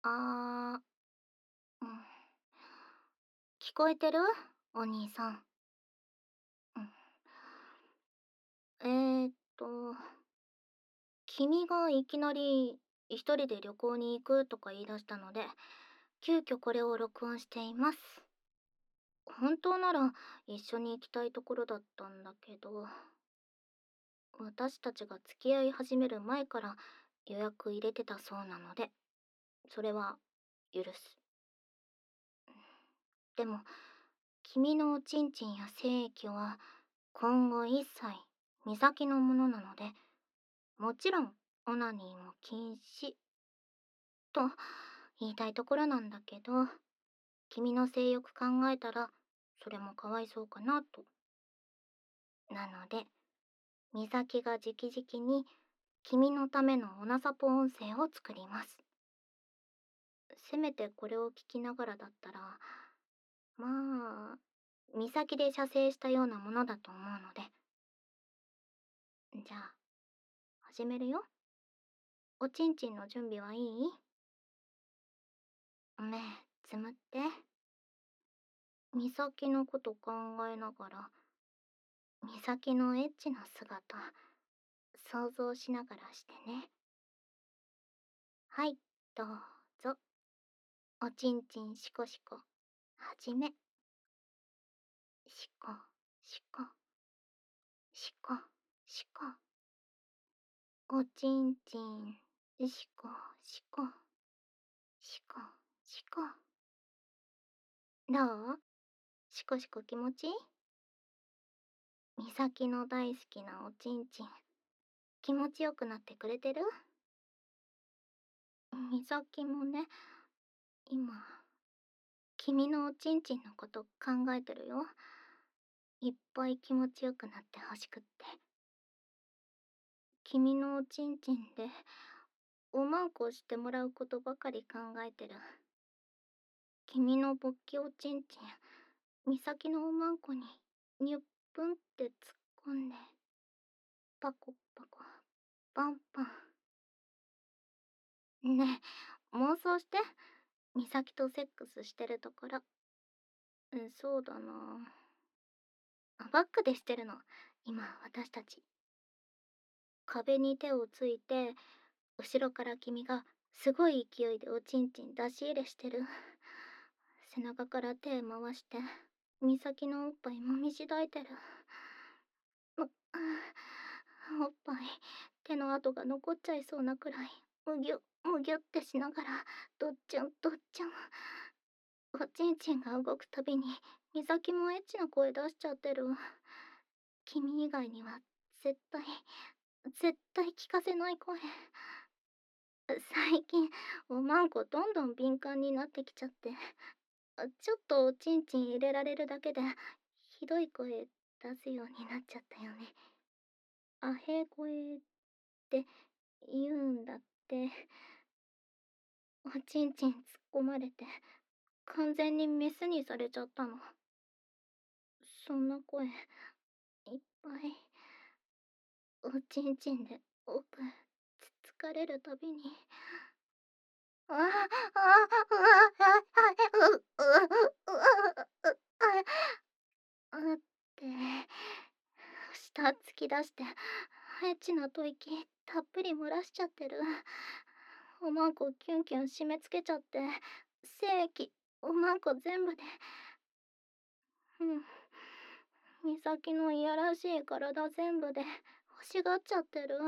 あー、うん。聞こえてる？お兄さん。うん。えーっと、君がいきなり一人で旅行に行くとか言い出したので、急遽これを録音しています。本当なら一緒に行きたいところだったんだけど、私たちが付き合い始める前から予約入れてたそうなので、それは許す。でも、君のおちんちんや精液は今後一切美咲のものなので、もちろんオナニーも禁止と言いたいところなんだけど、君の性欲考えたらそれもかわいそうかなと。なので、美咲が直々に君のためのオナサポ音声を作ります。せめてこれを聞きながらだったら、まあ、美咲で射精したようなものだと思うので。じゃあ、始めるよ。おちんちんの準備はいい？目つむって。美咲のこと考えながら、美咲のエッチな姿、想像しながらしてね。はい、どうぞ。おちんちんしこしこ、はじめ。しこ、しこ、しこ、しこ。おちんちん、しこ、しこ、しこ、しこ。どう？しこしこ気持ちいい？美咲の大好きなおちんちん、気持ちよくなってくれてる？美咲もね、今、君のおちんちんのこと考えてるよ。いっぱい気持ちよくなってほしくって。君のおちんちんで、おまんこしてもらうことばかり考えてる。君の勃起おちんちん、美咲のおまんこに、にゅっぷんって突っ込んで、パコパコ、パンパン。ねえ、妄想して。美咲とセックスしてるところ。そうだな。バックでしてるの。今、私たち。壁に手をついて、後ろから君がすごい勢いでおちんちん出し入れしてる。背中から手回して、美咲のおっぱい揉みしだいてる。おっぱい、手の跡が残っちゃいそうなくらい、むぎゅ、むぎゅってしながら、どっちゃんどっちゃん。おちんちんが動くたびに、美咲もエッチな声出しちゃってる。君以外には、絶対、絶対聞かせない声。最近、おまんこどんどん敏感になってきちゃって、ちょっとおちんちん入れられるだけで、ひどい声出すようになっちゃったよね。アヘ声って言うんだって。おちんちん突っ込まれて、完全にメスにされちゃったの。そんな声、いっぱい、おちんちんで奥、つつかれるたびに、ああ、ああ、って、舌突き出して、エッチな吐息たっぷり漏らしちゃってる。おまんこキュンキュン締め付けちゃって、精液、おまんこ全部で、うん。美咲のいやらしい体全部で欲しがっちゃってる。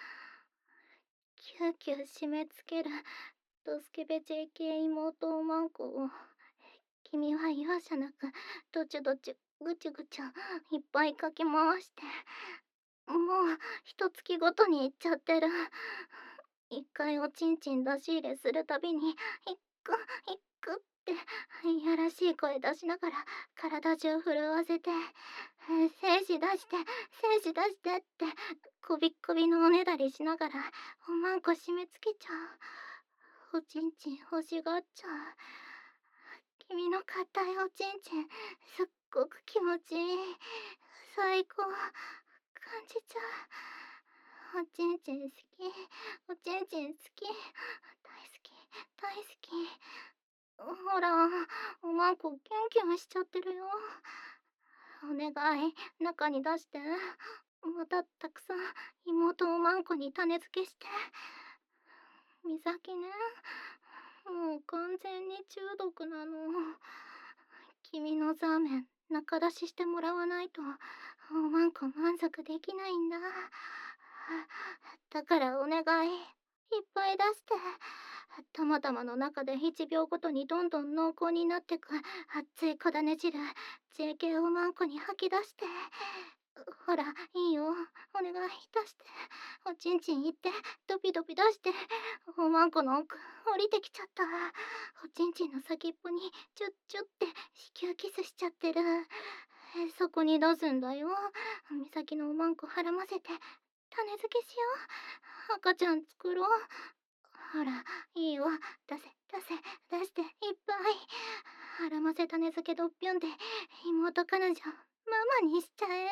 キューキュー締め付けるドスケベ JK 妹おまんこを、君は容赦なくどちゅどちゅぐちゅぐちゅいっぱいかき回して、もう一月ごとに言っちゃってる。一回おちんちん出し入れするたびに、いっくいっくっていやらしい声出しながら体中震わせて、精子出して精子出してってこびっこびのおねだりしながらおまんこ締め付けちゃう。おちんちん欲しがっちゃう。君の硬いおちんちんすっごく気持ちいい。最高。感じちゃう。おちんちん好き。おちんちん好き。大好き。大き。ほら、おまんこキュンキュンしちゃってるよ。お願い、中に出して。またたくさん妹おまんこに種付けして。美咲ね、もう完全に中毒なの。君のザーメン中出ししてもらわないとおまんこ満足できないんだ。だからお願い、いっぱい出して。たまたまの中で1秒ごとにどんどん濃厚になってく熱い小種汁 JK おまんこに吐き出して。ほらいいよ、お願い出して。おちんちん行ってドピドピ出して。おまんこの奥降りてきちゃった。おちんちんの先っぽにチュッチュって子宮キスしちゃってる。そこに出すんだよ。美咲のおまんこはらませて種付けしよう。赤ちゃん作ろう。ほらいいよ、出せ出せ出していっぱい。はらませ種付けドッピョンで妹彼女ママにしちゃえ。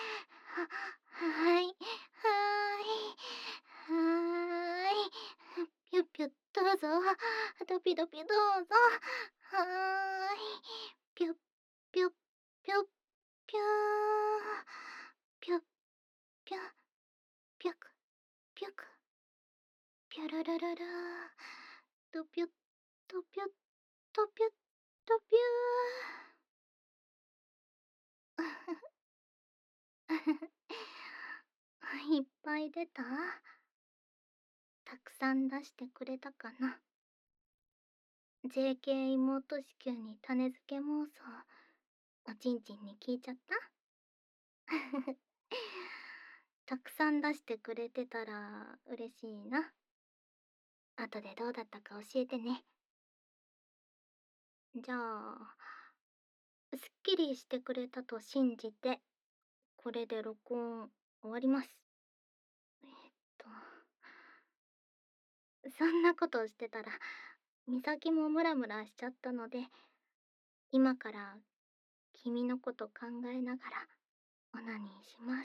はいはーい。ピュッピュッどうぞ。ドピドピどうぞ。はーい。ピュッピュッピュッピュー。ピュッピュッピュクピュクピュルルルルー。ドピュッドピュッドピュッドピュー。いっぱい出た？たくさん出してくれたかな。 JK 妹子宮に種付け妄想おちんちんに聞いちゃった？たくさん出してくれてたら嬉しいな。後でどうだったか教えてね。じゃあすっきりしてくれたと信じてこれで録音終わります。えっとそんなことをしてたら美咲もムラムラしちゃったので、今から君のこと考えながらオナニーします。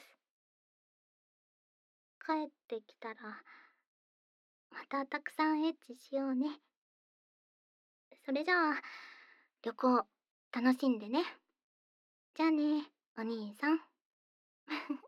帰ってきたらまたたくさんエッチしようね。それじゃあ旅行楽しんでね。じゃあねお兄さん。